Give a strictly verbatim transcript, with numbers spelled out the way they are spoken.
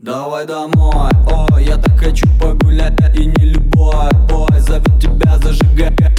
Давай домой, ой, я так хочу погулять. И не любой бой зовет тебя зажигать.